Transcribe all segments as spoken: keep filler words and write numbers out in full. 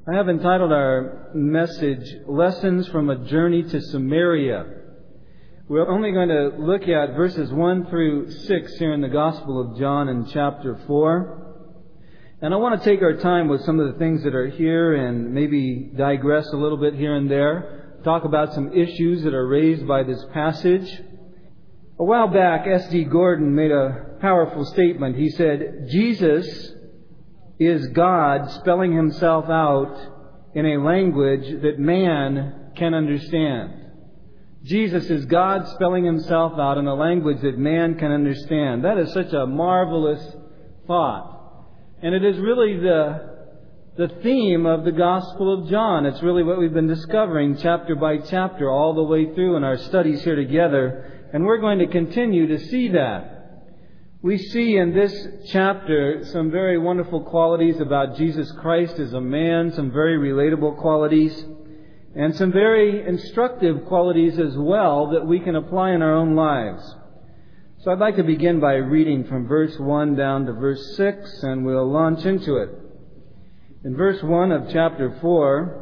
I have entitled our message, Lessons from a Journey to Samaria. We're only going to look at verses one through six here in the Gospel of John in chapter four. And I want to take our time with some of the things that are here and maybe digress a little bit here and there. Talk about some issues that are raised by this passage. A while back, S D Gordon made a powerful statement. He said, Jesus is God spelling Himself out in a language that man can understand. Jesus is God spelling Himself out in a language that man can understand. That is such a marvelous thought. And it is really the, the theme of the Gospel of John. It's really what we've been discovering chapter by chapter all the way through in our studies here together. And we're going to continue to see that. We see in this chapter some very wonderful qualities about Jesus Christ as a man, some very relatable qualities, and some very instructive qualities as well that we can apply in our own lives. So I'd like to begin by reading from verse one down to verse six, and we'll launch into it. In verse one of chapter four,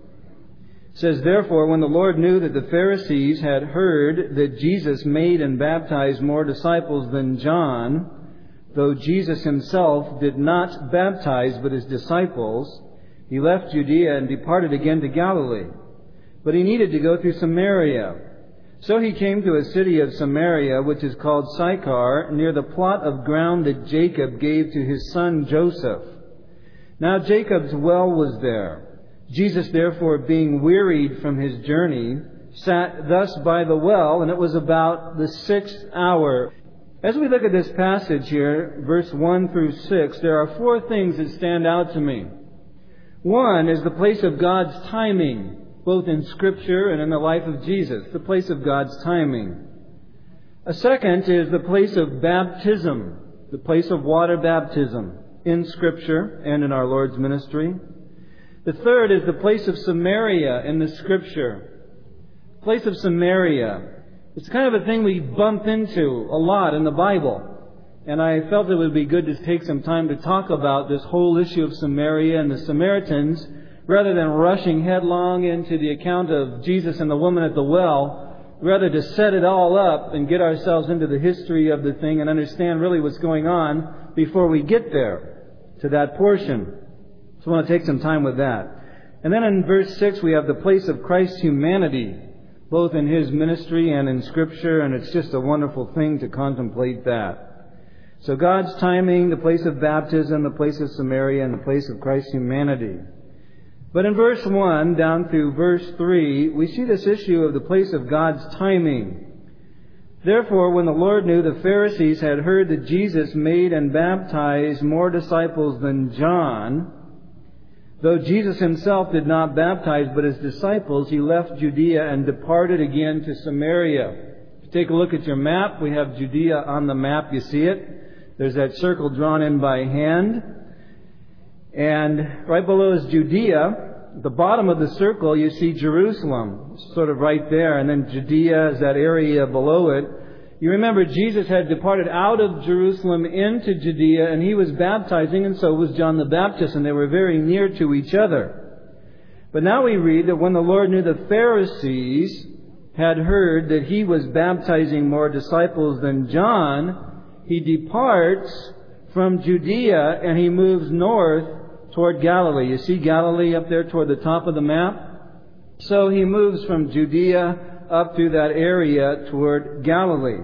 it says, Therefore, when the Lord knew that the Pharisees had heard that Jesus made and baptized more disciples than John, though Jesus Himself did not baptize but His disciples, He left Judea and departed again to Galilee. But He needed to go through Samaria. So He came to a city of Samaria, which is called Sychar, near the plot of ground that Jacob gave to his son Joseph. Now Jacob's well was there. Jesus, therefore, being wearied from His journey, sat thus by the well, and it was about the sixth hour. As we look at this passage here, verse one through six, there are four things that stand out to me. One is the place of God's timing, both in Scripture and in the life of Jesus, the place of God's timing. A second is the place of baptism, the place of water baptism, in Scripture and in our Lord's ministry. The third is the place of Samaria in the Scripture. Place of Samaria. It's kind of a thing we bump into a lot in the Bible. And I felt it would be good to take some time to talk about this whole issue of Samaria and the Samaritans, rather than rushing headlong into the account of Jesus and the woman at the well, rather to set it all up and get ourselves into the history of the thing and understand really what's going on before we get there to that portion. So I want to take some time with that. And then in verse six we have the place of Christ's humanity, both in His ministry and in Scripture, and it's just a wonderful thing to contemplate that. So God's timing, the place of baptism, the place of Samaria, and the place of Christ's humanity. But in verse one down through verse three, we see this issue of the place of God's timing. Therefore, when the Lord knew the Pharisees had heard that Jesus made and baptized more disciples than John, though Jesus Himself did not baptize but His disciples, He left Judea and departed again to Samaria. If you take a look at your map, we have Judea on the map. You see it? There's that circle drawn in by hand. And right below is Judea. At the bottom of the circle, you see Jerusalem, sort of right there. And then Judea is that area below it. You remember Jesus had departed out of Jerusalem into Judea, and He was baptizing, and so was John the Baptist, and they were very near to each other. But now we read that when the Lord knew the Pharisees had heard that He was baptizing more disciples than John, He departs from Judea and He moves north toward Galilee. You see Galilee up there toward the top of the map? So He moves from Judea up through that area toward Galilee.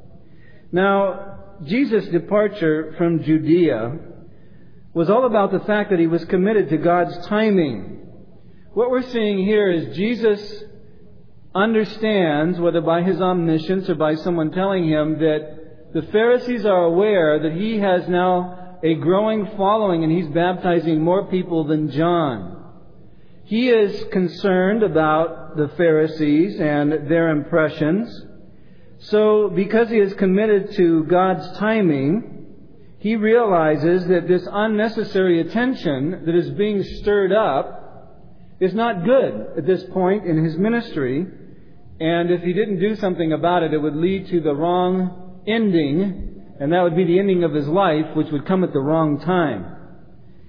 Now, Jesus' departure from Judea was all about the fact that He was committed to God's timing. What we're seeing here is Jesus understands, whether by His omniscience or by someone telling Him, that the Pharisees are aware that He has now a growing following and He's baptizing more people than John. He is concerned about the Pharisees and their impressions. So, because He is committed to God's timing, He realizes that this unnecessary attention that is being stirred up is not good at this point in His ministry. And if He didn't do something about it, it would lead to the wrong ending, and that would be the ending of His life, which would come at the wrong time.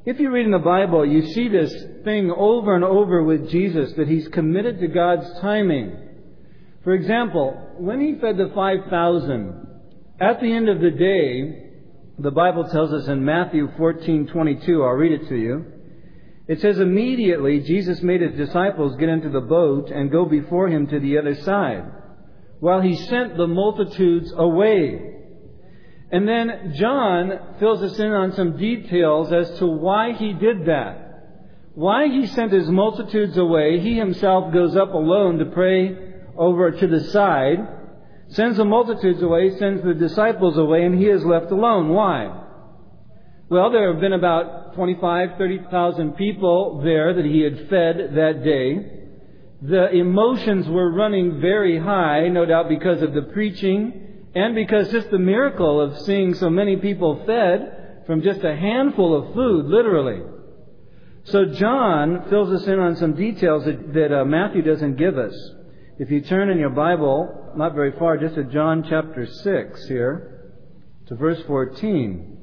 If you read in the Bible, you see this thing over and over with Jesus, that He's committed to God's timing. For example, when He fed the five thousand, at the end of the day, the Bible tells us in Matthew fourteen twenty-two, I'll read it to you. It says, immediately Jesus made His disciples get into the boat and go before Him to the other side, while He sent the multitudes away. And then John fills us in on some details as to why He did that. Why He sent His multitudes away. He Himself goes up alone to pray over to the side, sends the multitudes away, sends the disciples away, and He is left alone. Why? Well, there have been about twenty-five, thirty thousand people there that He had fed that day. The emotions were running very high, no doubt because of the preaching, and because just the miracle of seeing so many people fed from just a handful of food, literally. So John fills us in on some details that, that uh, Matthew doesn't give us. If you turn in your Bible, not very far, just to John chapter six here, to verse fourteen.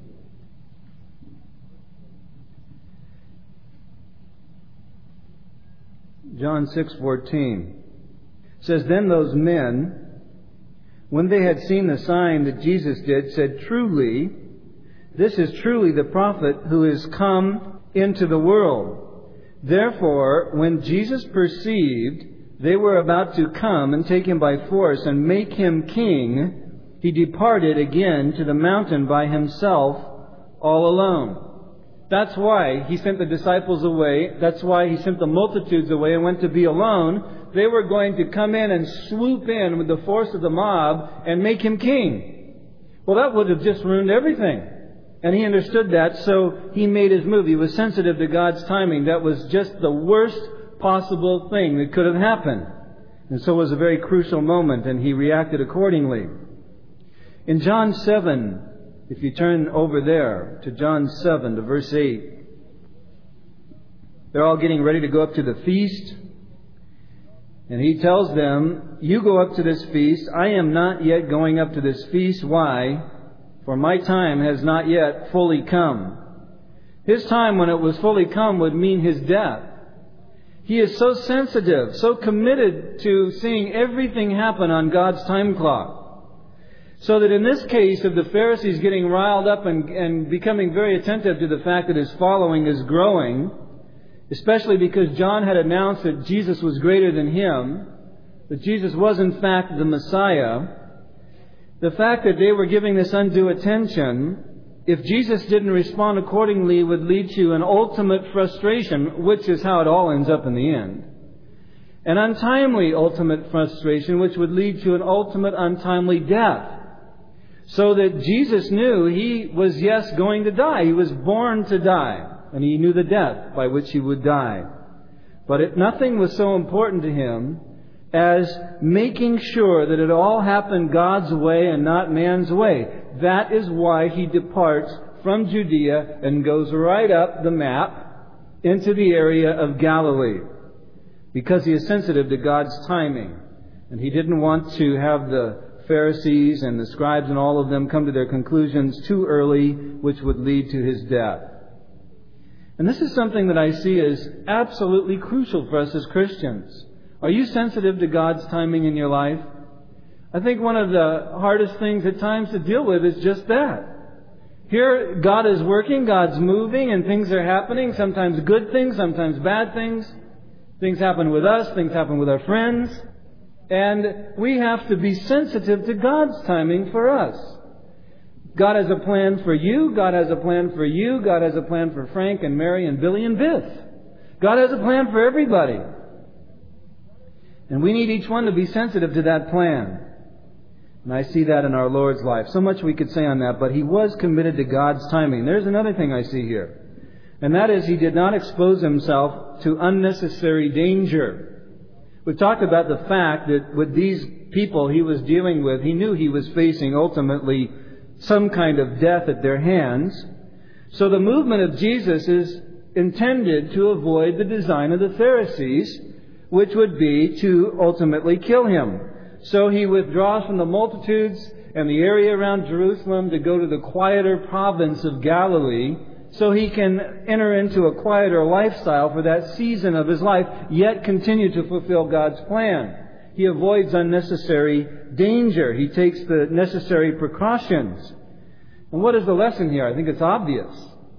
John six fourteen says, Then those men, when they had seen the sign that Jesus did, said, Truly, this is truly the prophet who is come into the world. Therefore, when Jesus perceived they were about to come and take Him by force and make Him king, He departed again to the mountain by Himself, all alone. That's why He sent the disciples away. That's why He sent the multitudes away and went to be alone. They were going to come in and swoop in with the force of the mob and make Him king. Well, that would have just ruined everything. And He understood that, so He made His move. He was sensitive to God's timing. That was just the worst possible thing that could have happened. And so it was a very crucial moment, and He reacted accordingly. In John seven, if you turn over there to John seven, to verse eight, they're all getting ready to go up to the feast. And He tells them, You go up to this feast. I am not yet going up to this feast. Why? For my time has not yet fully come. His time, when it was fully come, would mean His death. He is so sensitive, so committed to seeing everything happen on God's time clock. So that in this case of the Pharisees getting riled up and, and becoming very attentive to the fact that His following is growing, especially because John had announced that Jesus was greater than him, that Jesus was in fact the Messiah, the fact that they were giving this undue attention, if Jesus didn't respond accordingly, would lead to an ultimate frustration, which is how it all ends up in the end. An untimely ultimate frustration, which would lead to an ultimate untimely death. So that Jesus knew He was, yes, going to die. He was born to die. And He knew the death by which He would die. But it, nothing was so important to Him as making sure that it all happened God's way and not man's way. That is why He departs from Judea and goes right up the map into the area of Galilee. Because He is sensitive to God's timing. And He didn't want to have the Pharisees and the scribes and all of them come to their conclusions too early, which would lead to His death. And this is something that I see as absolutely crucial for us as Christians. Are you sensitive to God's timing in your life? I think one of the hardest things at times to deal with is just that. Here, God is working, God's moving, and things are happening. Sometimes good things, sometimes bad things. Things happen with us, things happen with our friends. And we have to be sensitive to God's timing for us. God has a plan for you. God has a plan for you. God has a plan for Frank and Mary and Billy and Biff. God has a plan for everybody. And we need each one to be sensitive to that plan. And I see that in our Lord's life. So much we could say on that, but He was committed to God's timing. There's another thing I see here. And that is He did not expose Himself to unnecessary danger. We talked about the fact that with these people He was dealing with, He knew He was facing ultimately some kind of death at their hands. So the movement of Jesus is intended to avoid the design of the Pharisees, which would be to ultimately kill Him. So He withdraws from the multitudes and the area around Jerusalem to go to the quieter province of Galilee so he can enter into a quieter lifestyle for that season of his life, yet continue to fulfill God's plan. He avoids unnecessary danger. He takes the necessary precautions. And what is the lesson here? I think it's obvious.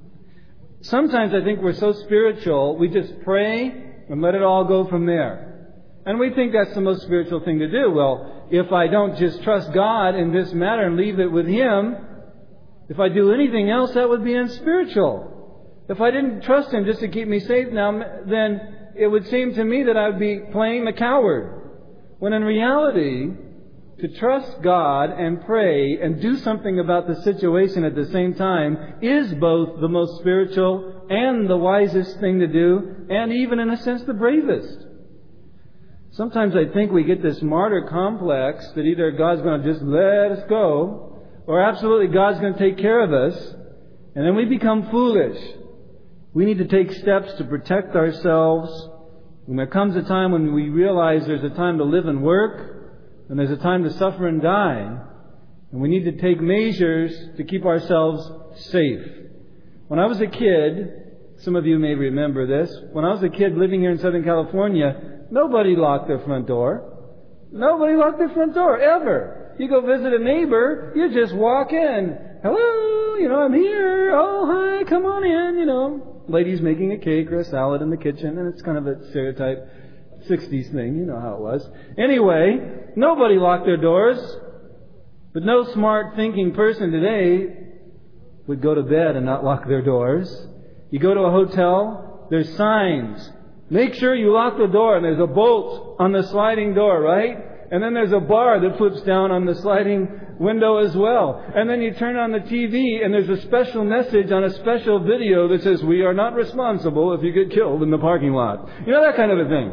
Sometimes I think we're so spiritual, we just pray and let it all go from there. And we think that's the most spiritual thing to do. Well, if I don't just trust God in this matter and leave it with Him, if I do anything else, that would be unspiritual. If I didn't trust Him just to keep me safe now, then it would seem to me that I would be playing the coward. When in reality, to trust God and pray and do something about the situation at the same time is both the most spiritual and the wisest thing to do, and even in a sense the bravest. Sometimes I think we get this martyr complex that either God's going to just let us go, or absolutely God's going to take care of us, and then we become foolish. We need to take steps to protect ourselves. When there comes a time when we realize there's a time to live and work, and there's a time to suffer and die, and we need to take measures to keep ourselves safe. When I was a kid, some of you may remember this, when I was a kid living here in Southern California, nobody locked their front door. Nobody locked their front door, ever. You go visit a neighbor, you just walk in. Hello, you know, I'm here. Oh, hi, come on in, you know. Ladies making a cake or a salad in the kitchen, and it's kind of a stereotype sixties thing. You know how it was. Anyway, nobody locked their doors. But no smart thinking person today would go to bed and not lock their doors. You go to a hotel, there's signs. Make sure you lock the door, and there's a bolt on the sliding door, right? And then there's a bar that flips down on the sliding window as well. And then you turn on the T V and there's a special message on a special video that says, "We are not responsible if you get killed in the parking lot." You know, that kind of a thing.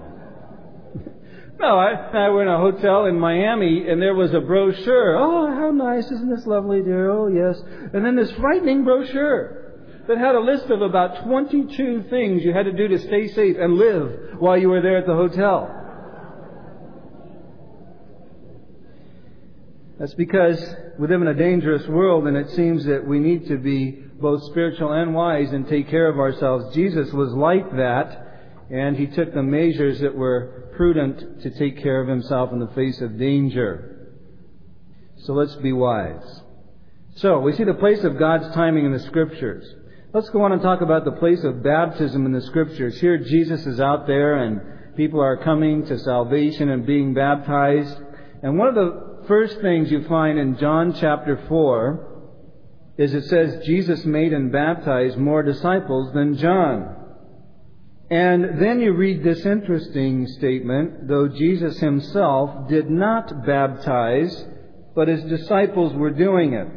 No, I, I were in a hotel in Miami and there was a brochure. Oh, how nice. Isn't this lovely, dear? Oh, yes. And then this frightening brochure that had a list of about twenty-two things you had to do to stay safe and live while you were there at the hotel. That's because we live in a dangerous world, and it seems that we need to be both spiritual and wise and take care of ourselves. Jesus was like that, and He took the measures that were prudent to take care of Himself in the face of danger. So let's be wise. So, we see the place of God's timing in the Scriptures. Let's go on and talk about the place of baptism in the Scriptures. Here Jesus is out there, and people are coming to salvation and being baptized. And one of the first things you find in John chapter four is it says Jesus made and baptized more disciples than John. And then you read this interesting statement, though Jesus Himself did not baptize, but His disciples were doing it.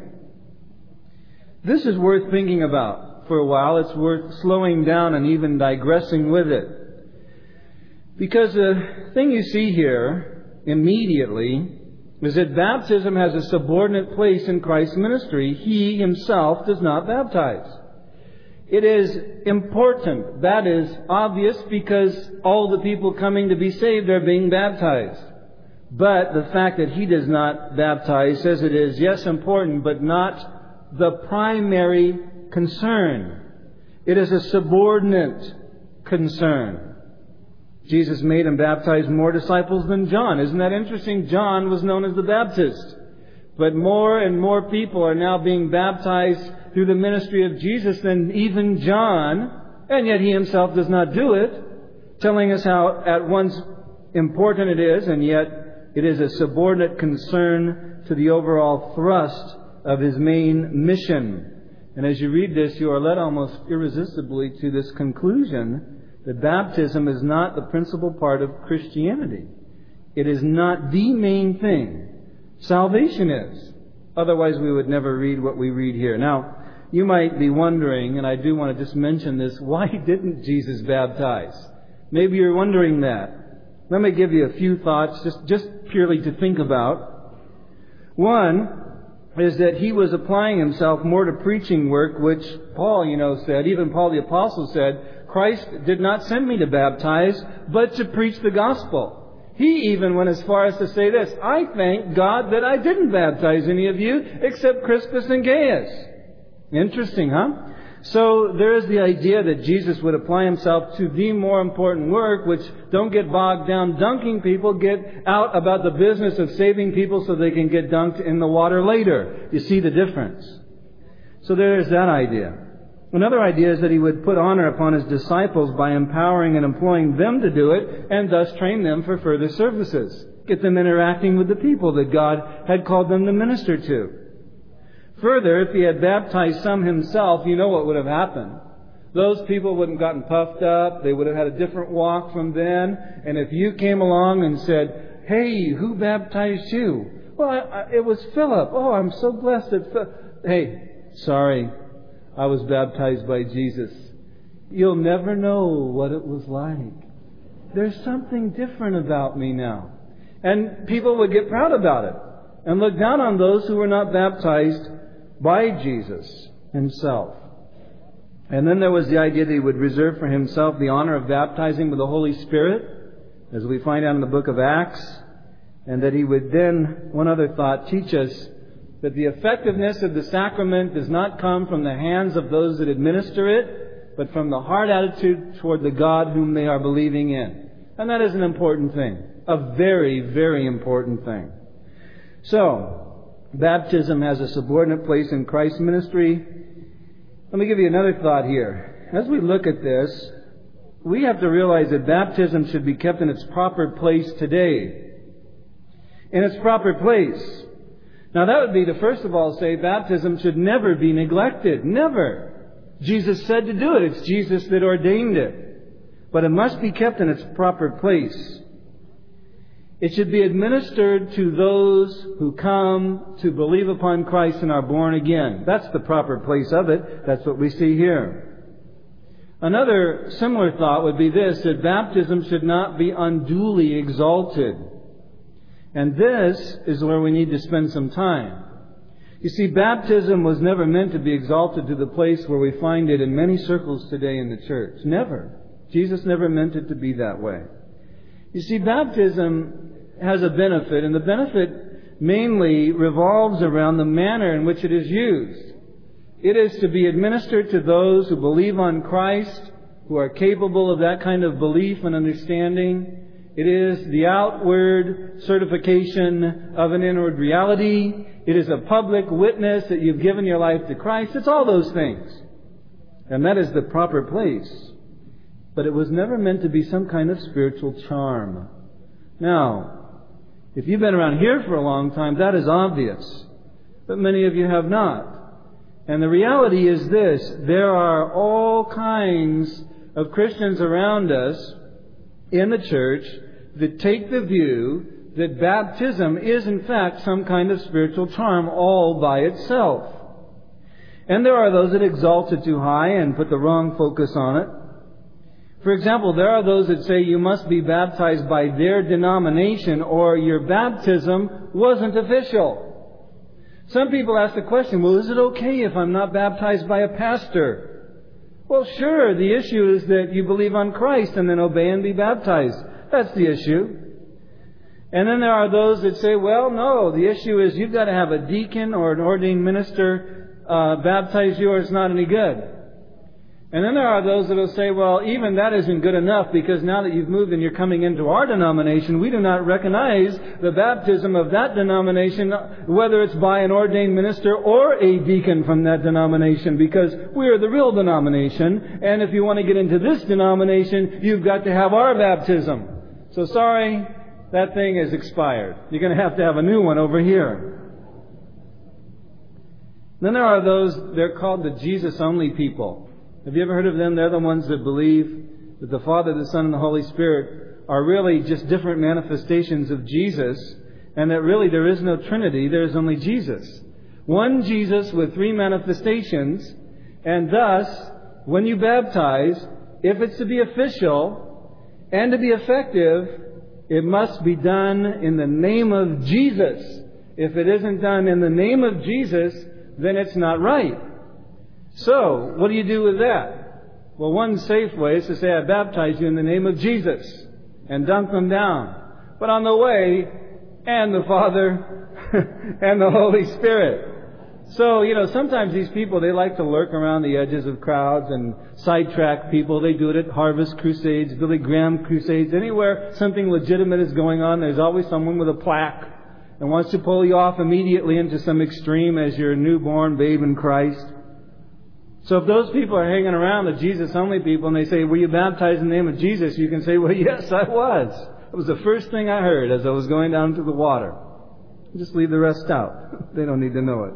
This is worth thinking about for a while. It's worth slowing down and even digressing with it. Because the thing you see here immediately is that baptism has a subordinate place in Christ's ministry. He Himself does not baptize. It is important. That is obvious because all the people coming to be saved are being baptized. But the fact that He does not baptize says it is, yes, important, but not the primary concern. It is a subordinate concern. Jesus made and baptized more disciples than John. Isn't that interesting? John was known as the Baptist. But more and more people are now being baptized through the ministry of Jesus than even John. And yet He Himself does not do it, telling us how at once important it is, and yet it is a subordinate concern to the overall thrust of His main mission. And as you read this, you are led almost irresistibly to this conclusion that baptism is not the principal part of Christianity. It is not the main thing. Salvation is. Otherwise, we would never read what we read here. Now, you might be wondering, and I do want to just mention this, why didn't Jesus baptize? Maybe you're wondering that. Let me give you a few thoughts, just, just purely to think about. One is that He was applying Himself more to preaching work, which Paul, you know, said, even Paul the Apostle said, Christ did not send me to baptize, but to preach the gospel. He even went as far as to say this, I thank God that I didn't baptize any of you except Crispus and Gaius. Interesting, huh? So there is the idea that Jesus would apply himself to the more important work, which don't get bogged down dunking people, get out about the business of saving people so they can get dunked in the water later. You see the difference? So there is that idea. Another idea is that he would put honor upon his disciples by empowering and employing them to do it, and thus train them for further services. Get them interacting with the people that God had called them to minister to. Further, if he had baptized some himself, you know what would have happened. Those people wouldn't have gotten puffed up. They would have had a different walk from then. And if you came along and said, "Hey, who baptized you?" "Well, I, I, it was Philip." "Oh, I'm so blessed that Philip." "Hey, sorry, I was baptized by Jesus." You'll never know what it was like. There's something different about me now. And people would get proud about it and look down on those who were not baptized by Jesus himself. And then there was the idea that he would reserve for himself the honor of baptizing with the Holy Spirit, as we find out in the book of Acts, and that he would then, one other thought, teach us that the effectiveness of the sacrament does not come from the hands of those that administer it, but from the heart attitude toward the God whom they are believing in. And that is an important thing. A very, very important thing. So, baptism has a subordinate place in Christ's ministry. Let me give you another thought here. As we look at this, we have to realize that baptism should be kept in its proper place today. In its proper place. Now that would be to first of all say baptism should never be neglected. Never. Jesus said to do it. It's Jesus that ordained it. But it must be kept in its proper place. It should be administered to those who come to believe upon Christ and are born again. That's the proper place of it. That's what we see here. Another similar thought would be this, that baptism should not be unduly exalted. And this is where we need to spend some time. You see, baptism was never meant to be exalted to the place where we find it in many circles today in the church. Never. Jesus never meant it to be that way. You see, baptism has a benefit, and the benefit mainly revolves around the manner in which it is used. It is to be administered to those who believe on Christ, who are capable of that kind of belief and understanding. It is the outward certification of an inward reality. It is a public witness that you've given your life to Christ. It's all those things. And that is the proper place. But it was never meant to be some kind of spiritual charm. Now, if you've been around here for a long time, that is obvious. But many of you have not. And the reality is this. There are all kinds of Christians around us in the church that take the view that baptism is in fact some kind of spiritual charm all by itself. And there are those that exalt it too high and put the wrong focus on it. For example, there are those that say you must be baptized by their denomination or your baptism wasn't official. Some people ask the question, well, is it okay if I'm not baptized by a pastor? Well, sure, the issue is that you believe on Christ and then obey and be baptized. That's the issue. And then there are those that say, well, no, the issue is you've got to have a deacon or an ordained minister uh, baptize you or it's not any good. And then there are those that will say, well, even that isn't good enough because now that you've moved and you're coming into our denomination, we do not recognize the baptism of that denomination, whether it's by an ordained minister or a deacon from that denomination, because we are the real denomination. And if you want to get into this denomination, you've got to have our baptism. So sorry, that thing is expired. You're going to have to have a new one over here. Then there are those, they're called the Jesus-only people. Have you ever heard of them? They're the ones that believe that the Father, the Son, and the Holy Spirit are really just different manifestations of Jesus, and that really there is no Trinity, there is only Jesus. One Jesus with three manifestations, and thus, when you baptize, if it's to be official and to be effective, it must be done in the name of Jesus. If it isn't done in the name of Jesus, then it's not right. So, what do you do with that? Well, one safe way is to say, I baptize you in the name of Jesus, and dunk them down. But on the way, and the Father, and the Holy Spirit. So, you know, sometimes these people, they like to lurk around the edges of crowds and sidetrack people. They do it at Harvest Crusades, Billy Graham Crusades. Anywhere something legitimate is going on, there's always someone with a plaque and wants to pull you off immediately into some extreme as your newborn babe in Christ. So if those people are hanging around the Jesus-only people and they say, were you baptized in the name of Jesus? You can say, well, yes, I was. It was the first thing I heard as I was going down to the water. Just leave the rest out. They don't need to know it.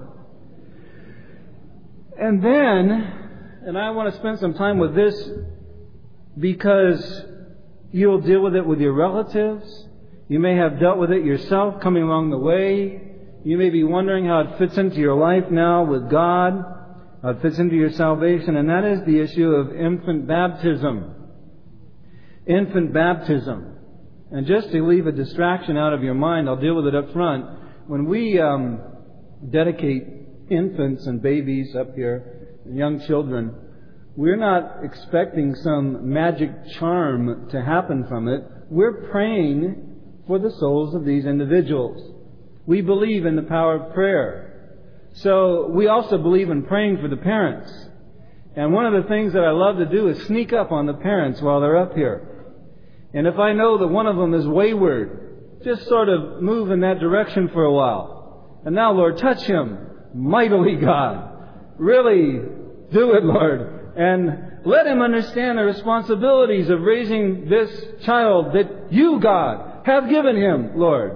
And then, and I want to spend some time with this because you'll deal with it with your relatives. You may have dealt with it yourself coming along the way. You may be wondering how it fits into your life now with God, how it fits into your salvation, and that is the issue of infant baptism. Infant baptism. And just to leave a distraction out of your mind, I'll deal with it up front. When we um, dedicate infants and babies up here, and young children, we're not expecting some magic charm to happen from it. We're praying for the souls of these individuals. We believe in the power of prayer. So we also believe in praying for the parents. And one of the things that I love to do is sneak up on the parents while they're up here. And if I know that one of them is wayward, just sort of move in that direction for a while. And now, Lord, touch him mightily, God. Really do it, Lord. And let him understand the responsibilities of raising this child that you, God, have given him, Lord.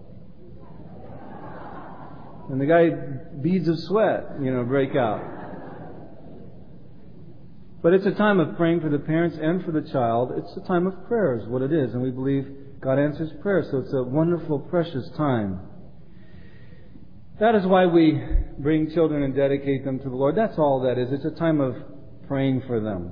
And the guy, beads of sweat, you know, break out. But it's a time of praying for the parents and for the child. It's a time of prayer is what it is. And we believe God answers prayer. So it's a wonderful, precious time. That is why we bring children and dedicate them to the Lord. That's all that is. It's a time of praying for them.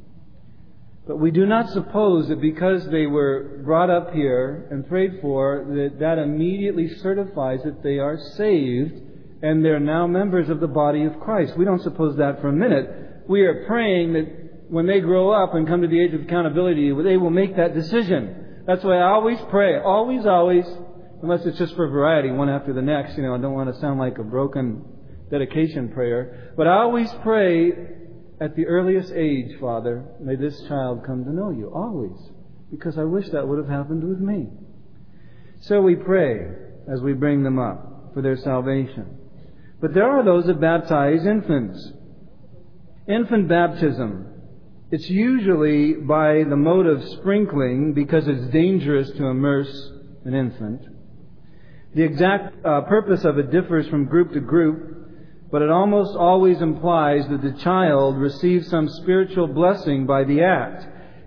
But we do not suppose that because they were brought up here and prayed for, that that immediately certifies that they are saved and they're now members of the body of Christ. We don't suppose that for a minute. We are praying that when they grow up and come to the age of accountability, they will make that decision. That's why I always pray. Always, always. Unless it's just for variety, one after the next. You know, I don't want to sound like a broken dedication prayer. But I always pray at the earliest age, Father, may this child come to know you. Always. Because I wish that would have happened with me. So we pray as we bring them up for their salvation. But there are those that baptize infants. Infant baptism. It's usually by the mode of sprinkling because it's dangerous to immerse an infant. The exact uh, purpose of it differs from group to group, but it almost always implies that the child receives some spiritual blessing by the act,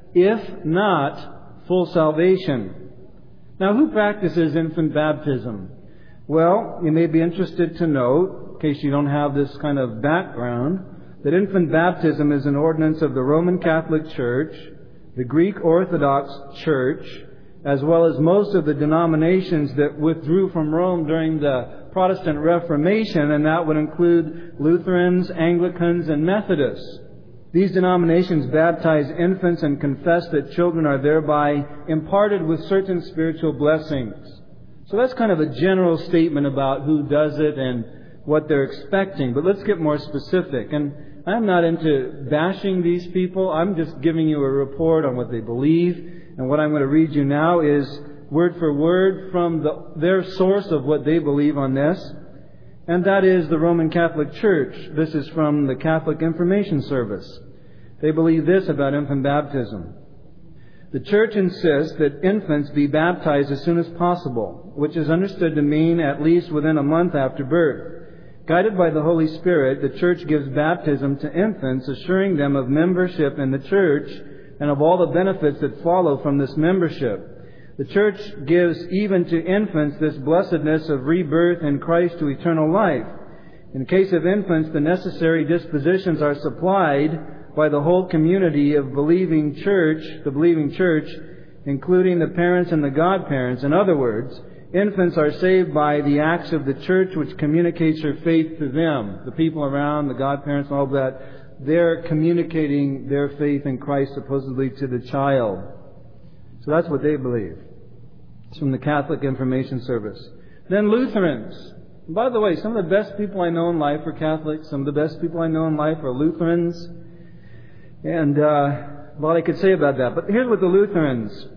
if not full salvation. Now, who practices infant baptism? Well, you may be interested to know, in case you don't have this kind of background, that infant baptism is an ordinance of the Roman Catholic Church, the Greek Orthodox Church, as well as most of the denominations that withdrew from Rome during the Protestant Reformation, and that would include Lutherans, Anglicans, and Methodists. These denominations baptize infants and confess that children are thereby imparted with certain spiritual blessings. So that's kind of a general statement about who does it and what they're expecting. But let's get more specific. And I'm not into bashing these people. I'm just giving you a report on what they believe. And what I'm going to read you now is word for word from the, their source of what they believe on this. And that is the Roman Catholic Church. This is from the Catholic Information Service. They believe this about infant baptism. The Church insists that infants be baptized as soon as possible, which is understood to mean at least within a month after birth. Guided by the Holy Spirit, the Church gives baptism to infants, assuring them of membership in the Church and of all the benefits that follow from this membership. The Church gives even to infants this blessedness of rebirth in Christ to eternal life. In the case of infants, the necessary dispositions are supplied by the whole community of believing church, the believing church, including the parents and the godparents. In other words, infants are saved by the acts of the church, which communicates her faith to them. The people around, the godparents, all of that, they're communicating their faith in Christ supposedly to the child. So that's what they believe. It's from the Catholic Information Service. Then Lutherans. By the way, some of the best people I know in life are Catholics. Some of the best people I know in life are Lutherans. And uh, a lot I could say about that. But here's what the Lutherans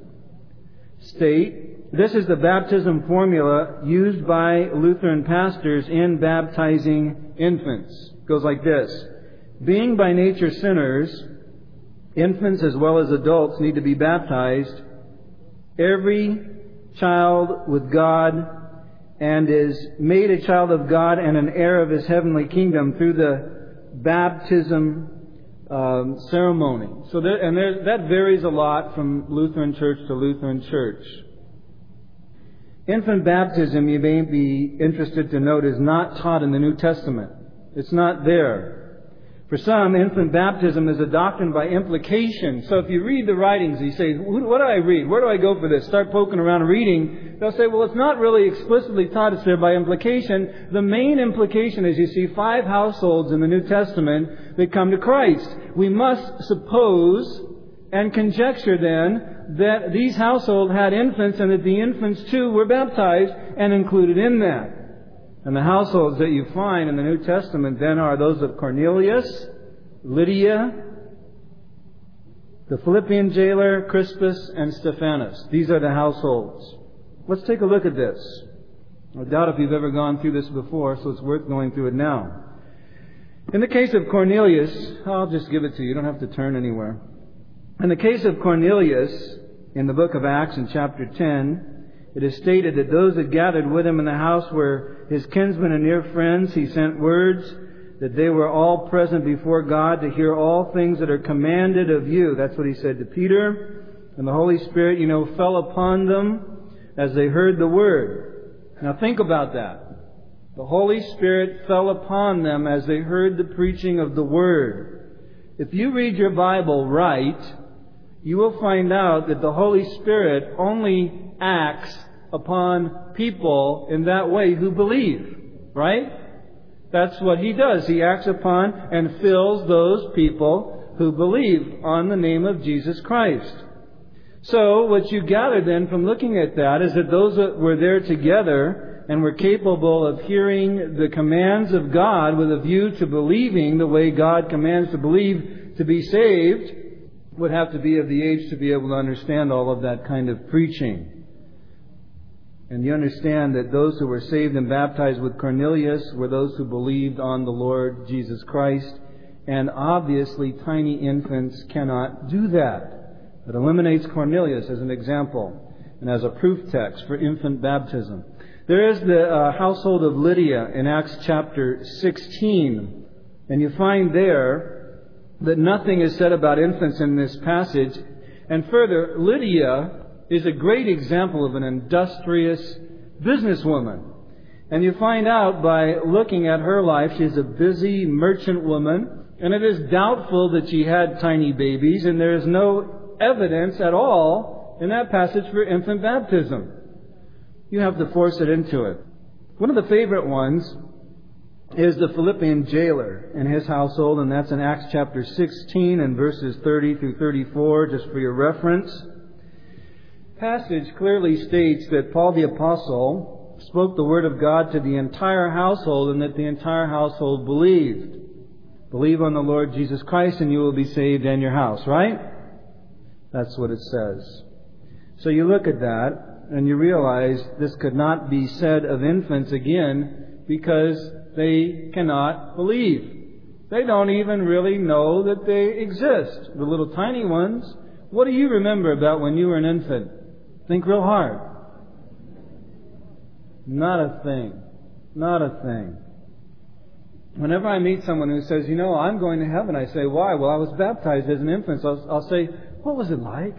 state. This is the baptism formula used by Lutheran pastors in baptizing infants. It goes like this. Being by nature sinners, infants as well as adults need to be baptized. Every child with God and is made a child of God and an heir of His heavenly kingdom through the baptism um, ceremony. So there, and there, that varies a lot from Lutheran church to Lutheran church. Infant baptism, you may be interested to note, is not taught in the New Testament. It's not there. For some, infant baptism is a doctrine by implication. So if you read the writings, you say, what do I read? Where do I go for this? Start poking around and reading. They'll say, well, it's not really explicitly taught. It's there by implication. The main implication is you see five households in the New Testament that come to Christ. We must suppose and conjecture then that these households had infants and that the infants too were baptized and included in that. And the households that you find in the New Testament then are those of Cornelius, Lydia, the Philippian jailer, Crispus, and Stephanus. These are the households. Let's take a look at this. I doubt if you've ever gone through this before, so it's worth going through it now. In the case of Cornelius, I'll just give it to you. You don't have to turn anywhere. In the case of Cornelius, in the book of Acts in chapter ten, it is stated that those that gathered with him in the house were his kinsmen and near friends. He sent words that they were all present before God to hear all things that are commanded of you. That's what he said to Peter. And the Holy Spirit, you know, fell upon them as they heard the word. Now think about that. The Holy Spirit fell upon them as they heard the preaching of the word. If you read your Bible right, you will find out that the Holy Spirit only acts upon people in that way who believe. Right? That's what He does. He acts upon and fills those people who believe on the name of Jesus Christ. So what you gather then from looking at that is that those that were there together and were capable of hearing the commands of God with a view to believing the way God commands to believe to be saved would have to be of the age to be able to understand all of that kind of preaching. And you understand that those who were saved and baptized with Cornelius were those who believed on the Lord Jesus Christ. And obviously, tiny infants cannot do that. It eliminates Cornelius as an example and as a proof text for infant baptism. There is the uh, household of Lydia in Acts chapter sixteen. And you find there that nothing is said about infants in this passage. And further, Lydia is a great example of an industrious businesswoman. And you find out by looking at her life, she's a busy merchant woman, and it is doubtful that she had tiny babies, and there is no evidence at all in that passage for infant baptism. You have to force it into it. One of the favorite ones is the Philippian jailer and his household, and that's in Acts chapter sixteen and verses thirty through thirty-four, just for your reference. Passage clearly states that Paul the Apostle spoke the word of God to the entire household and that the entire household believed. Believe on the Lord Jesus Christ and you will be saved and your house, right? That's what it says. So you look at that and you realize this could not be said of infants again because they cannot believe. They don't even really know that they exist. The little tiny ones. What do you remember about when you were an infant? Think real hard. Not a thing. Not a thing. Whenever I meet someone who says, you know, I'm going to heaven, I say, why? Well, I was baptized as an infant. So I'll, I'll say, what was it like?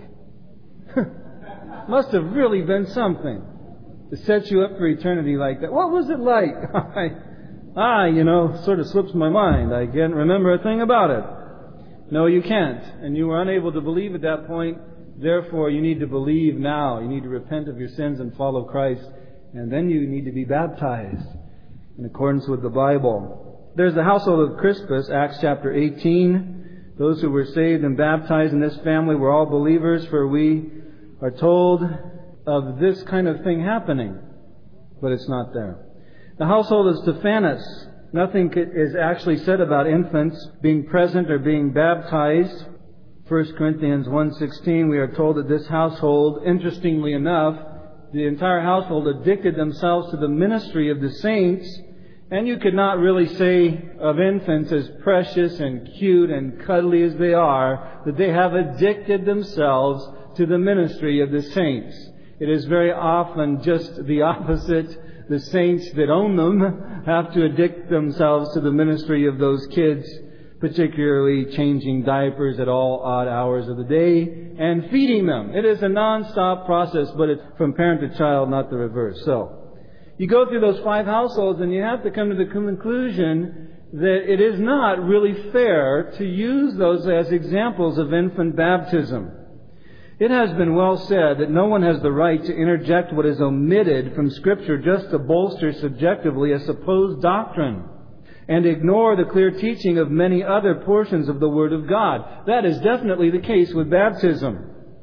Must have really been something to set you up for eternity like that. What was it like? ah, you know, sort of slips my mind. I can't remember a thing about it. No, you can't. And you were unable to believe at that point. Therefore, you need to believe now. You need to repent of your sins and follow Christ. And then you need to be baptized in accordance with the Bible. There's the household of Crispus, Acts chapter eighteen. Those who were saved and baptized in this family were all believers, for we are told of this kind of thing happening. But it's not there. The household of Stephanas. Nothing is actually said about infants being present or being baptized. First Corinthians one sixteen, we are told that this household, interestingly enough, the entire household addicted themselves to the ministry of the saints, and you could not really say of infants, as precious and cute and cuddly as they are, that they have addicted themselves to the ministry of the saints. It is very often just the opposite. The saints that own them have to addict themselves to the ministry of those kids, particularly changing diapers at all odd hours of the day and feeding them. It is a non-stop process, but it's from parent to child, not the reverse. So, you go through those five households and you have to come to the conclusion that it is not really fair to use those as examples of infant baptism. It has been well said that no one has the right to interject what is omitted from Scripture just to bolster subjectively a supposed doctrine and ignore the clear teaching of many other portions of the Word of God. That is definitely the case with baptism.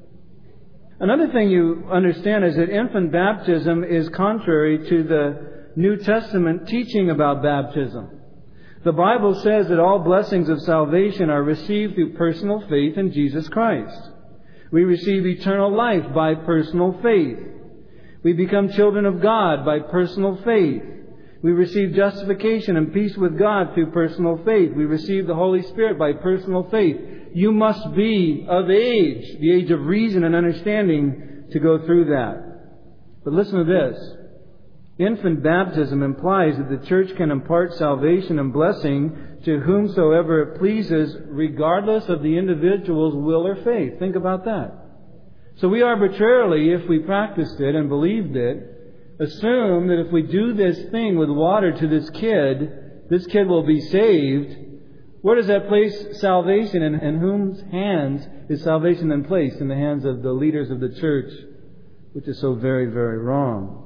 Another thing you understand is that infant baptism is contrary to the New Testament teaching about baptism. The Bible says that all blessings of salvation are received through personal faith in Jesus Christ. We receive eternal life by personal faith. We become children of God by personal faith. We receive justification and peace with God through personal faith. We receive the Holy Spirit by personal faith. You must be of age, the age of reason and understanding, to go through that. But listen to this. Infant baptism implies that the church can impart salvation and blessing to whomsoever it pleases, regardless of the individual's will or faith. Think about that. So we arbitrarily, if we practiced it and believed it, assume that if we do this thing with water to this kid, this kid will be saved. Where does that place salvation? And in whose hands is salvation then placed? In the hands of the leaders of the church, which is so very, very wrong.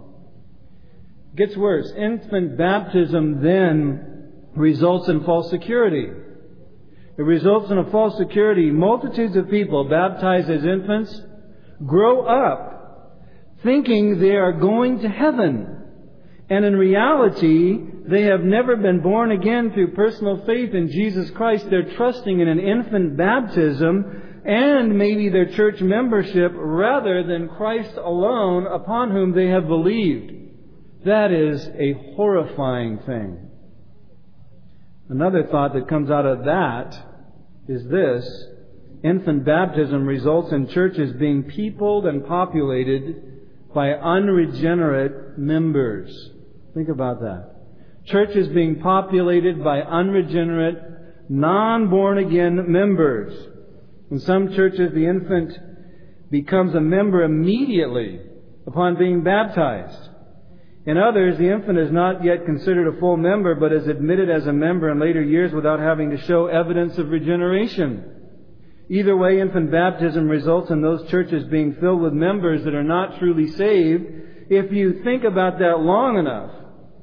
It gets worse. Infant baptism then results in false security. It results in a false security. Multitudes of people baptized as infants grow up thinking they are going to heaven. And in reality, they have never been born again through personal faith in Jesus Christ. They're trusting in an infant baptism and maybe their church membership rather than Christ alone upon whom they have believed. That is a horrifying thing. Another thought that comes out of that is this. Infant baptism results in churches being peopled and populated by unregenerate members. Think about that. Churches being populated by unregenerate, non-born-again members. In some churches, the infant becomes a member immediately upon being baptized. In others, the infant is not yet considered a full member, but is admitted as a member in later years without having to show evidence of regeneration. Either way, infant baptism results in those churches being filled with members that are not truly saved. If you think about that long enough,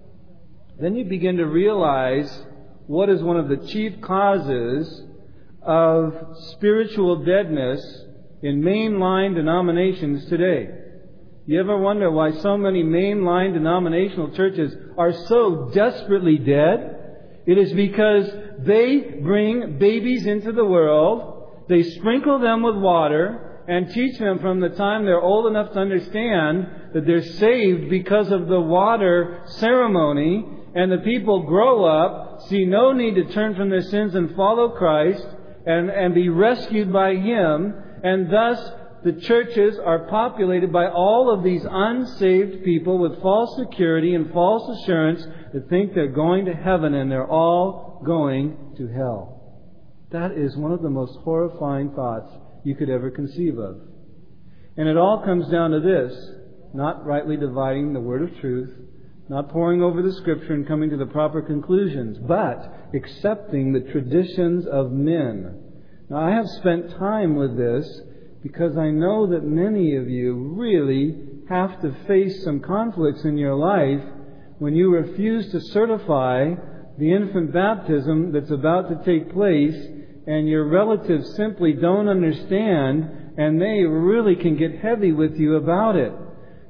then you begin to realize what is one of the chief causes of spiritual deadness in mainline denominations today. You ever wonder why so many mainline denominational churches are so desperately dead? It is because they bring babies into the world, they sprinkle them with water, and teach them from the time they're old enough to understand that they're saved because of the water ceremony, and the people grow up, see no need to turn from their sins and follow Christ, and, and be rescued by Him, and thus the churches are populated by all of these unsaved people with false security and false assurance that think they're going to heaven and they're all going to hell. That is one of the most horrifying thoughts you could ever conceive of. And it all comes down to this: not rightly dividing the word of truth, not poring over the Scripture and coming to the proper conclusions, but accepting the traditions of men. Now, I have spent time with this because I know that many of you really have to face some conflicts in your life when you refuse to certify the infant baptism that's about to take place, and your relatives simply don't understand, and they really can get heavy with you about it.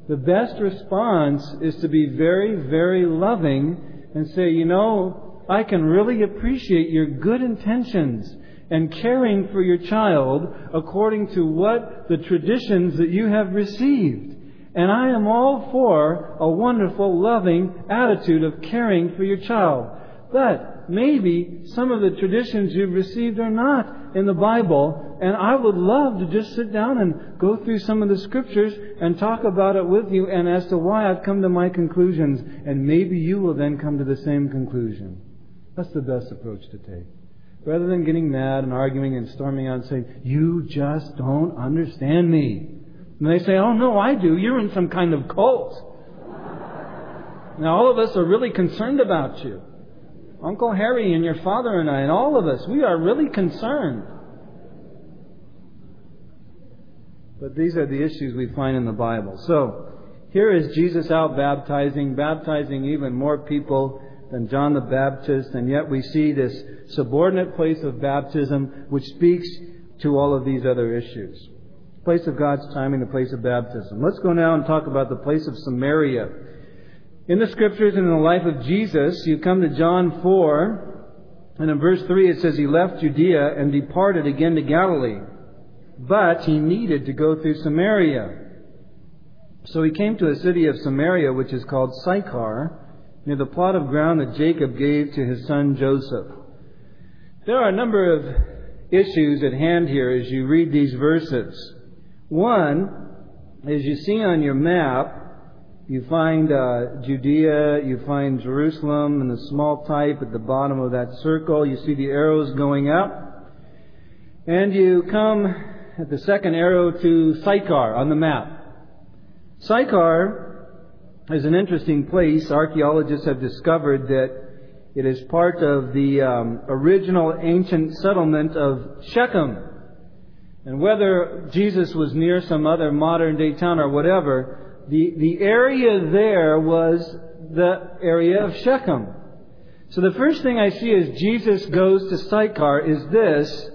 the best response is to be very, very loving and say, you know, I can really appreciate your good intentions and caring for your child according to what the traditions that you have received. And I am all for a wonderful, loving attitude of caring for your child. But maybe some of the traditions you've received are not in the Bible, and I would love to just sit down and go through some of the Scriptures and talk about it with you and as to why I've come to my conclusions, and maybe you will then come to the same conclusion. That's the best approach to take. Rather than getting mad and arguing and storming out and saying, you just don't understand me. And they say, oh no, I do. You're in some kind of cult. Now all of us are really concerned about you. Uncle Harry and your father and I and all of us, we are really concerned. But these are the issues we find in the Bible. So, here is Jesus out baptizing, baptizing even more people than John the Baptist, and yet we see this subordinate place of baptism which speaks to all of these other issues. Place of God's timing, the place of baptism. Let's go now and talk about the place of Samaria. In the Scriptures and in the life of Jesus, you come to John four, and in verse three it says, He left Judea and departed again to Galilee. But He needed to go through Samaria. So He came to a city of Samaria, which is called Sychar, near the plot of ground that Jacob gave to his son Joseph. There are a number of issues at hand here as you read these verses. One, as you see on your map, you find uh, Judea, you find Jerusalem in the small type at the bottom of that circle. You see the arrows going up. And you come at the second arrow to Sychar on the map. Sychar is an interesting place. Archaeologists have discovered that it is part of the um, original ancient settlement of Shechem. And whether Jesus was near some other modern day town or whatever, the, the area there was the area of Shechem. So the first thing I see as Jesus goes to Sychar is this.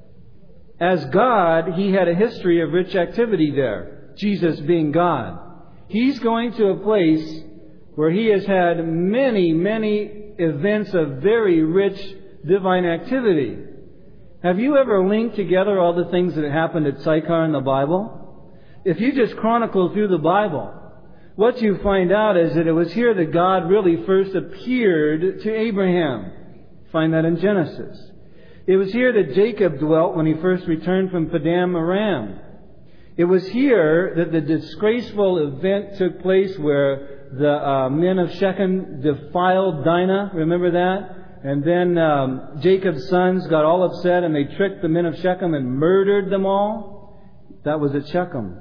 As God, He had a history of rich activity there. Jesus being God. He's going to a place where He has had many, many events of very rich divine activity. Have you ever linked together all the things that happened at Sychar in the Bible? If you just chronicle through the Bible, what you find out is that it was here that God really first appeared to Abraham. Find that in Genesis. It was here that Jacob dwelt when he first returned from Padan Aram. It was here that the disgraceful event took place where the uh, men of Shechem defiled Dinah. Remember that? And then um, Jacob's sons got all upset and they tricked the men of Shechem and murdered them all. That was at Shechem.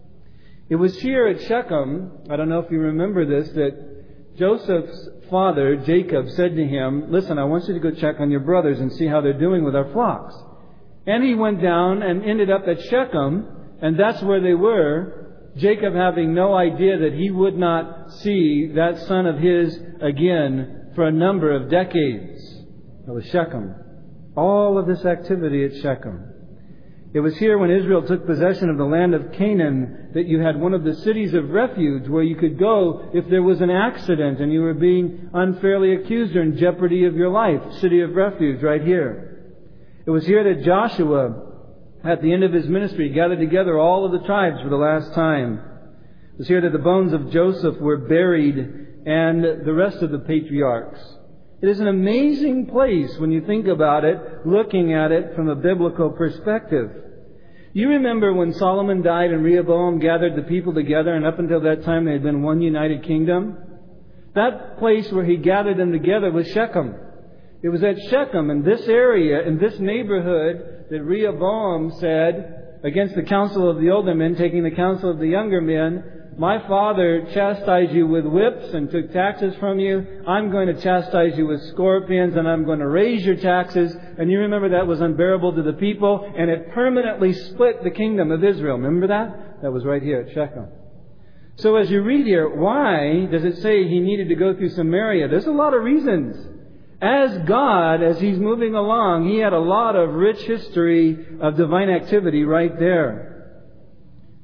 It was here at Shechem, I don't know if you remember this, that Joseph's father, Jacob, said to him, listen, I want you to go check on your brothers and see how they're doing with our flocks. And he went down and ended up at Shechem, and that's where they were, Jacob having no idea that he would not see that son of his again for a number of decades. That was Shechem. All of this activity at Shechem. It was here when Israel took possession of the land of Canaan that you had one of the cities of refuge where you could go if there was an accident and you were being unfairly accused or in jeopardy of your life. City of refuge right here. It was here that Joshua, at the end of his ministry, gathered together all of the tribes for the last time. It was here that the bones of Joseph were buried and the rest of the patriarchs. It is an amazing place when you think about it, looking at it from a biblical perspective. You remember when Solomon died and Rehoboam gathered the people together, and up until that time they had been one united kingdom? That place where he gathered them together was Shechem. It was at Shechem, in this area, in this neighborhood, that Rehoboam said, against the counsel of the older men, taking the counsel of the younger men, my father chastised you with whips and took taxes from you. I'm going to chastise you with scorpions, and I'm going to raise your taxes. And you remember that was unbearable to the people, and it permanently split the kingdom of Israel. Remember that? That was right here at Shechem. So as you read here, why does it say he needed to go through Samaria? There's a lot of reasons. As God, as He's moving along, He had a lot of rich history of divine activity right there.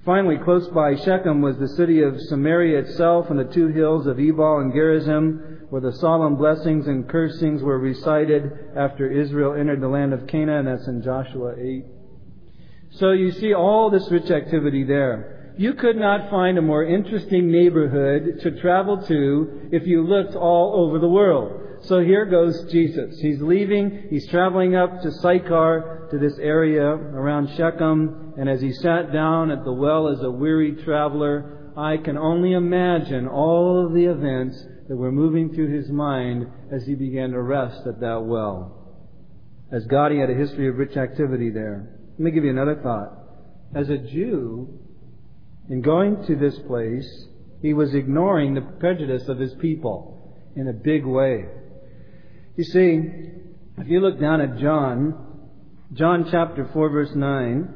Finally, close by Shechem was the city of Samaria itself and the two hills of Ebal and Gerizim, where the solemn blessings and cursings were recited after Israel entered the land of Canaan. That's in Joshua eight. So you see all this rich activity there. You could not find a more interesting neighborhood to travel to if you looked all over the world. So here goes Jesus. He's leaving. He's traveling up to Sychar, to this area around Shechem. And as he sat down at the well as a weary traveler, I can only imagine all of the events that were moving through his mind as he began to rest at that well. As God, he had a history of rich activity there. Let me give you another thought. As a Jew, in going to this place, he was ignoring the prejudice of his people in a big way. You see, if you look down at John, John chapter four, verse nine,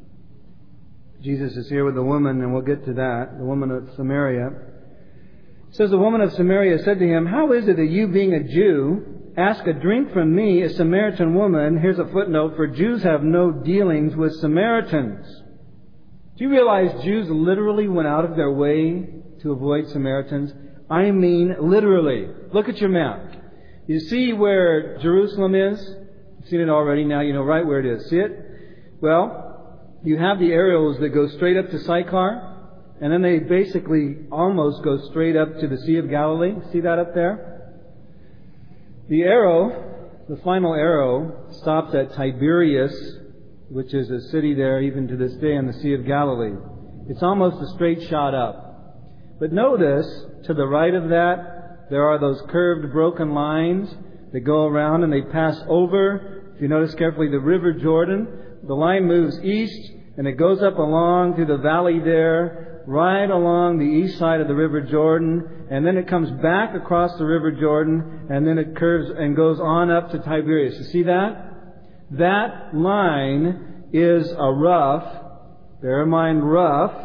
Jesus is here with a woman, and we'll get to that, the woman of Samaria. It says, the woman of Samaria said to him, "How is it that you, being a Jew, ask a drink from me, a Samaritan woman?" Here's a footnote, "For Jews have no dealings with Samaritans." Do you realize Jews literally went out of their way to avoid Samaritans? I mean literally. Look at your map. You see where Jerusalem is? You've seen it already. Now you know right where it is. See it? Well, you have the arrows that go straight up to Sychar, and then they basically almost go straight up to the Sea of Galilee. See that up there? The arrow, the final arrow, stops at Tiberias, which is a city there even to this day on the Sea of Galilee. It's almost a straight shot up. But notice, to the right of that, there are those curved, broken lines that go around and they pass over, if you notice carefully, the River Jordan. The line moves east and it goes up along through the valley there, right along the east side of the River Jordan, and then it comes back across the River Jordan, and then it curves and goes on up to Tiberias. You see that? That line is a rough, bear in mind rough,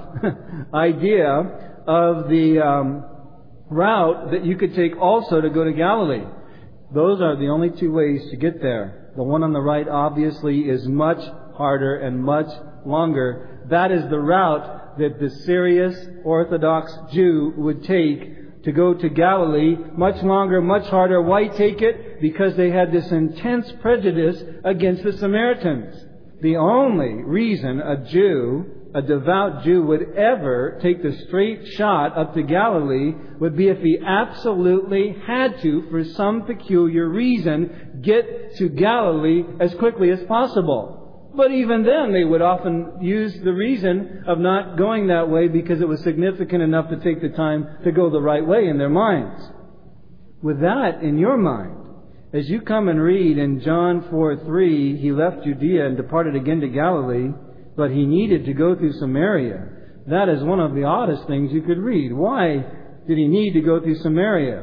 idea of the um, route that you could take also to go to Galilee. Those are the only two ways to get there. The one on the right obviously is much harder and much longer. That is the route that the serious Orthodox Jew would take to go to Galilee. Much longer, much harder. Why take it? Because they had this intense prejudice against the Samaritans. The only reason a Jew, a devout Jew, would ever take the straight shot up to Galilee would be if he absolutely had to, for some peculiar reason, get to Galilee as quickly as possible. But even then, they would often use the reason of not going that way because it was significant enough to take the time to go the right way in their minds. With that in your mind, as you come and read in John four three, he left Judea and departed again to Galilee, but he needed to go through Samaria. That is one of the oddest things you could read. Why did he need to go through Samaria?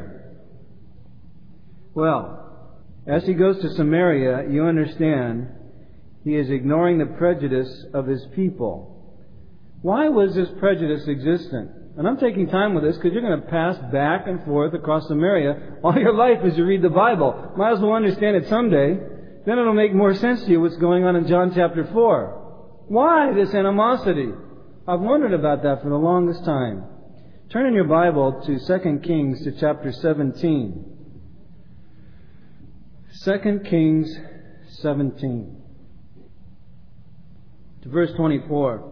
Well, as he goes to Samaria, you understand he is ignoring the prejudice of his people. Why was this prejudice existent? And I'm taking time with this because you're going to pass back and forth across Samaria all your life as you read the Bible. Might as well understand it someday. Then it'll make more sense to you what's going on in John chapter four. Why this animosity? I've wondered about that for the longest time. Turn in your Bible to Second Kings to chapter seventeen. Second Kings seventeen. To verse twenty-four.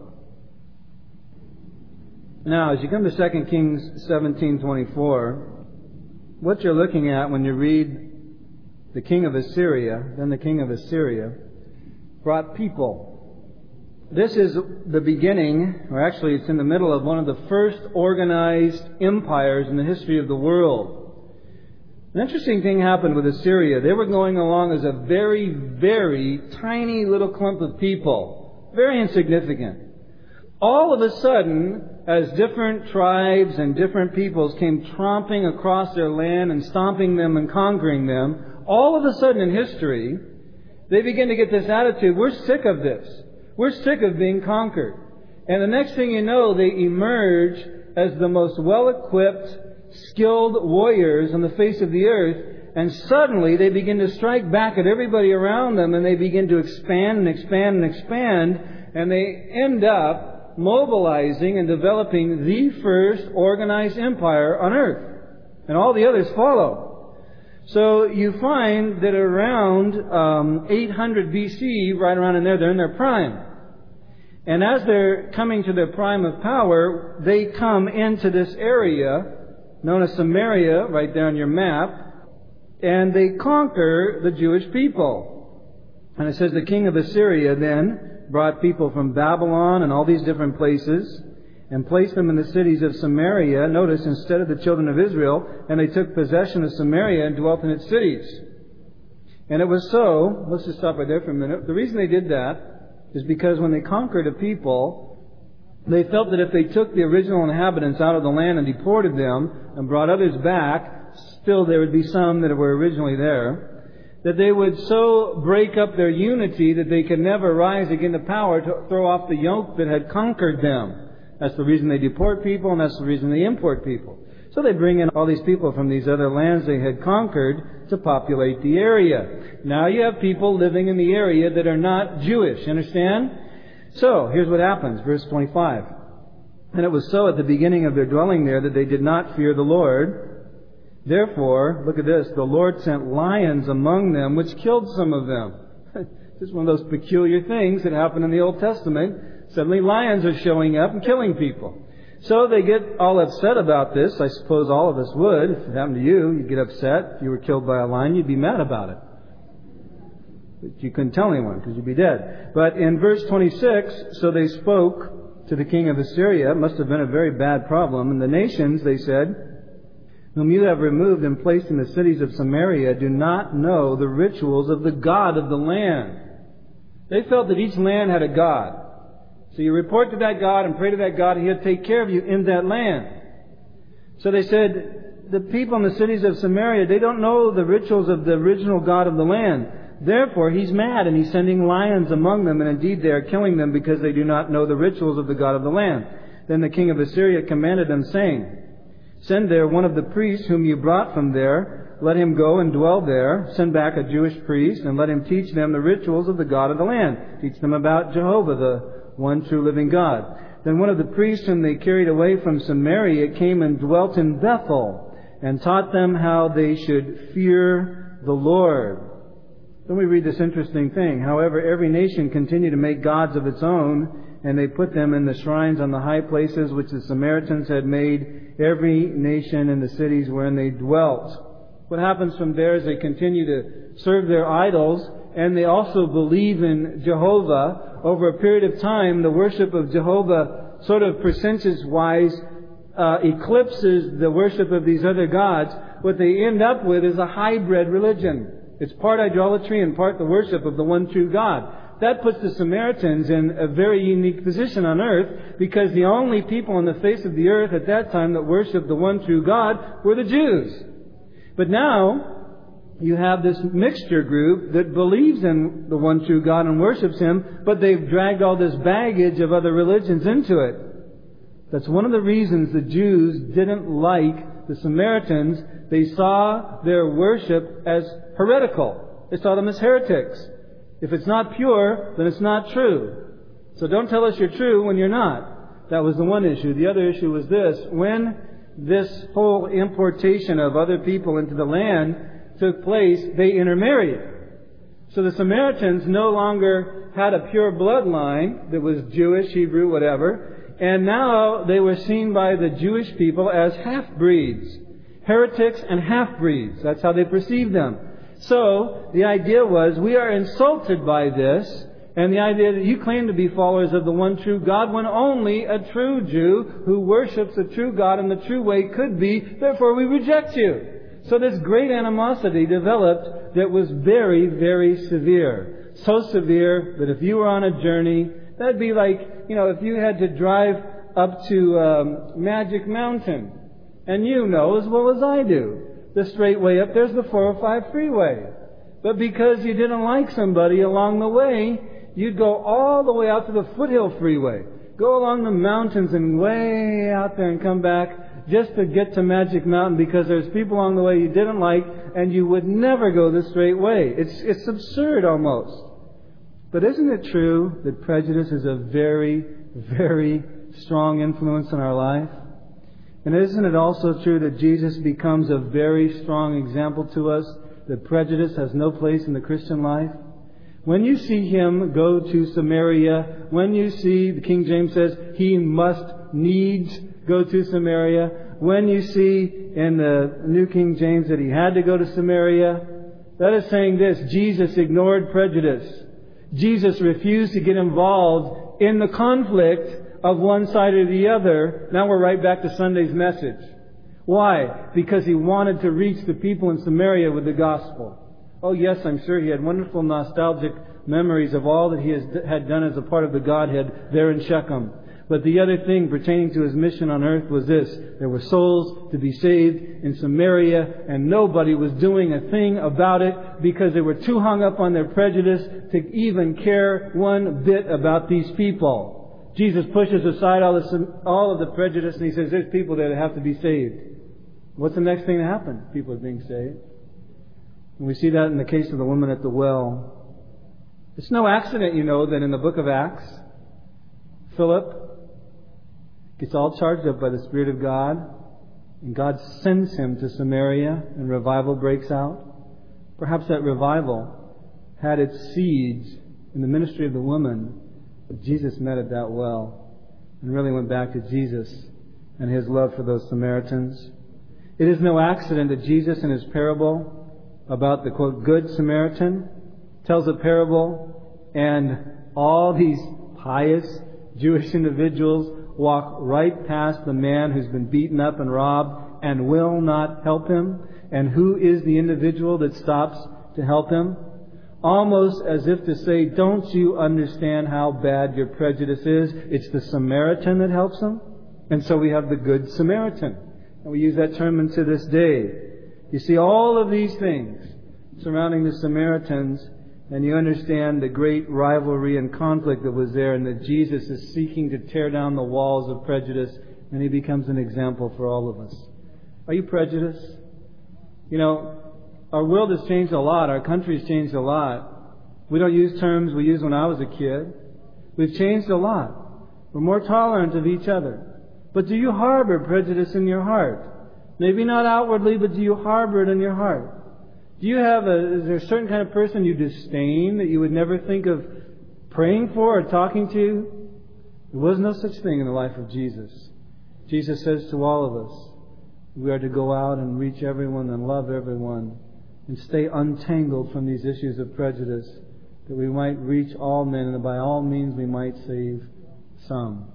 Now, as you come to Second Kings seventeen twenty-four, what you're looking at when you read the king of Assyria, then the king of Assyria, brought people. This is the beginning, or actually it's in the middle of one of the first organized empires in the history of the world. An interesting thing happened with Assyria. They were going along as a very, very tiny little clump of people. Very insignificant. All of a sudden, as different tribes and different peoples came tromping across their land and stomping them and conquering them, all of a sudden in history, they begin to get this attitude, we're sick of this. We're sick of being conquered. And the next thing you know, they emerge as the most well-equipped, skilled warriors on the face of the earth. And suddenly they begin to strike back at everybody around them, and they begin to expand and expand and expand. And they end up mobilizing and developing the first organized empire on earth. And all the others follow. So you find that around um, eight hundred B C, right around in there, they're in their prime. And as they're coming to their prime of power, they come into this area known as Samaria, right there on your map, and they conquer the Jewish people. And it says the king of Assyria then brought people from Babylon and all these different places and placed them in the cities of Samaria, notice, instead of the children of Israel, and they took possession of Samaria and dwelt in its cities. And it was so, let's just stop right there for a minute. The reason they did that is because when they conquered a people, they felt that if they took the original inhabitants out of the land and deported them and brought others back, still there would be some that were originally there, that they would so break up their unity that they could never rise again to power to throw off the yoke that had conquered them. That's the reason they deport people, and that's the reason they import people. So they bring in all these people from these other lands they had conquered to populate the area. Now you have people living in the area that are not Jewish. Understand? So, here's what happens. Verse twenty-five. And it was so at the beginning of their dwelling there that they did not fear the Lord. Therefore, look at this, the Lord sent lions among them, which killed some of them. Just one of those peculiar things that happen in the Old Testament. Suddenly lions are showing up and killing people. So they get all upset about this. I suppose all of us would. If it happened to you, you'd get upset. If you were killed by a lion, you'd be mad about it. But you couldn't tell anyone because you'd be dead. But in verse twenty-six, so they spoke to the king of Assyria. It must have been a very bad problem. And the nations, they said, whom you have removed and placed in the cities of Samaria, do not know the rituals of the God of the land. They felt that each land had a God. So you report to that God and pray to that God, and He'll take care of you in that land. So they said, the people in the cities of Samaria, they don't know the rituals of the original God of the land. Therefore, He's mad, and He's sending lions among them, and indeed they are killing them because they do not know the rituals of the God of the land. Then the king of Assyria commanded them, saying, send there one of the priests whom you brought from there. Let him go and dwell there. Send back a Jewish priest, and let him teach them the rituals of the God of the land. Teach them about Jehovah, the one true living God. Then one of the priests whom they carried away from Samaria came and dwelt in Bethel, and taught them how they should fear the Lord. Then we read this interesting thing. However, every nation continued to make gods of its own, and they put them in the shrines on the high places which the Samaritans had made, every nation in the cities wherein they dwelt. What happens from there is they continue to serve their idols, and they also believe in Jehovah. Over a period of time, the worship of Jehovah sort of percentage-wise uh, eclipses the worship of these other gods. What they end up with is a hybrid religion. It's part idolatry and part the worship of the one true God. That puts the Samaritans in a very unique position on earth, because the only people on the face of the earth at that time that worshiped the one true God were the Jews. But now, you have this mixture group that believes in the one true God and worships Him, but they've dragged all this baggage of other religions into it. That's one of the reasons the Jews didn't like the Samaritans. They saw their worship as heretical. They saw them as heretics. If it's not pure, then it's not true. So don't tell us you're true when you're not. That was the one issue. The other issue was this. When this whole importation of other people into the land took place, they intermarried. So the Samaritans no longer had a pure bloodline that was Jewish, Hebrew, whatever. And now they were seen by the Jewish people as half-breeds. Heretics and half-breeds. That's how they perceived them. So the idea was, we are insulted by this, and the idea that you claim to be followers of the one true God when only a true Jew who worships the true God in the true way could be, therefore we reject you. So this great animosity developed that was very, very severe. So severe that if you were on a journey, that'd be like, you know, if you had to drive up to um, Magic Mountain, and you know as well as I do, the straight way up there's the four oh five freeway. But because you didn't like somebody along the way, you'd go all the way out to the Foothill Freeway. Go along the mountains and way out there and come back just to get to Magic Mountain because there's people along the way you didn't like and you would never go the straight way. It's, it's absurd almost. But isn't it true that prejudice is a very, very strong influence in our life? And isn't it also true that Jesus becomes a very strong example to us that prejudice has no place in the Christian life? When you see Him go to Samaria, when you see, the King James says, He must needs go to Samaria, when you see in the New King James that He had to go to Samaria, that is saying this: Jesus ignored prejudice. Jesus refused to get involved in the conflict of one side or the other. Now we're right back to Sunday's message. Why? Because He wanted to reach the people in Samaria with the gospel. Oh yes, I'm sure He had wonderful nostalgic memories of all that He has, had done as a part of the Godhead there in Shechem. But the other thing pertaining to His mission on earth was this: there were souls to be saved in Samaria, and nobody was doing a thing about it because they were too hung up on their prejudice to even care one bit about these people. Jesus pushes aside all, this, all of the prejudice, and He says there's people that have to be saved. What's the next thing to happen? People are being saved. And we see that in the case of the woman at the well. It's no accident, you know, that in the book of Acts, Philip gets all charged up by the Spirit of God, and God sends him to Samaria, and revival breaks out. Perhaps that revival had its seeds in the ministry of the woman that Jesus met at that well, and really went back to Jesus and His love for those Samaritans. It is no accident that Jesus, in His parable about the, quote, Good Samaritan, tells a parable, and all these pious Jewish individuals walk right past the man who's been beaten up and robbed and will not help him. And who is the individual that stops to help him? Almost as if to say, don't you understand how bad your prejudice is? It's the Samaritan that helps him. And so we have the Good Samaritan. And we use that term into this day. You see all of these things surrounding the Samaritans, and you understand the great rivalry and conflict that was there, and that Jesus is seeking to tear down the walls of prejudice, and He becomes an example for all of us. Are you prejudiced? You know, our world has changed a lot. Our country has changed a lot. We don't use terms we used when I was a kid. We've changed a lot. We're more tolerant of each other. But do you harbor prejudice in your heart? Maybe not outwardly, but do you harbor it in your heart? Do you have a, is there a certain kind of person you disdain that you would never think of praying for or talking to? There was no such thing in the life of Jesus. Jesus says to all of us, we are to go out and reach everyone and love everyone and stay untangled from these issues of prejudice, that we might reach all men, and by all means we might save some.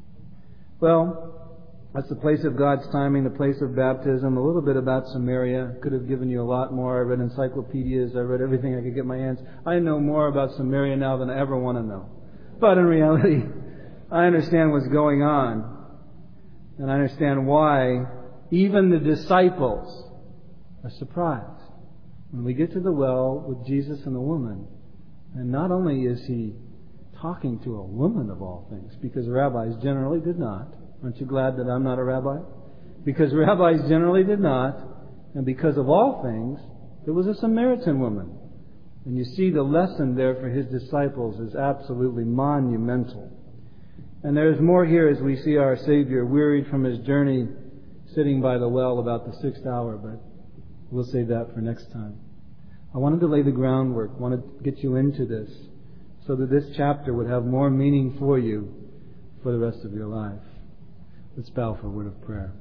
Well, that's the place of God's timing, the place of baptism. A little bit about Samaria. Could have given you a lot more. I read encyclopedias. I read everything I could get my hands. I know more about Samaria now than I ever want to know. But in reality, I understand what's going on. And I understand why even the disciples are surprised when we get to the well with Jesus and the woman. And not only is He talking to a woman of all things, because rabbis generally did not. Aren't you glad that I'm not a rabbi? Because rabbis generally did not, and because of all things, there was a Samaritan woman. And you see the lesson there for His disciples is absolutely monumental. And there's more here as we see our Savior wearied from His journey, sitting by the well about the sixth hour, but we'll save that for next time. I wanted to lay the groundwork, wanted to get you into this, so that this chapter would have more meaning for you for the rest of your life. Let's bow for a word of prayer.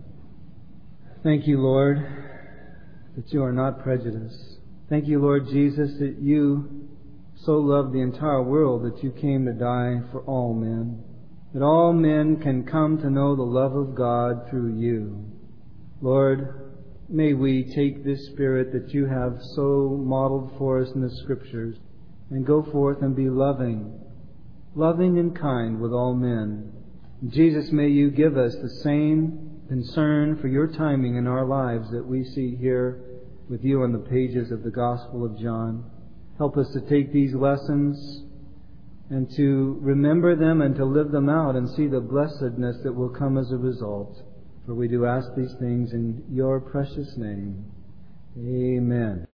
Thank you, Lord, that You are not prejudiced. Thank You, Lord Jesus, that You so loved the entire world that You came to die for all men, that all men can come to know the love of God through You. Lord, may we take this spirit that You have so modeled for us in the Scriptures and go forth and be loving, loving and kind with all men. Jesus, may You give us the same concern for Your timing in our lives that we see here with You on the pages of the Gospel of John. Help us to take these lessons and to remember them and to live them out and see the blessedness that will come as a result. For we do ask these things in Your precious name. Amen.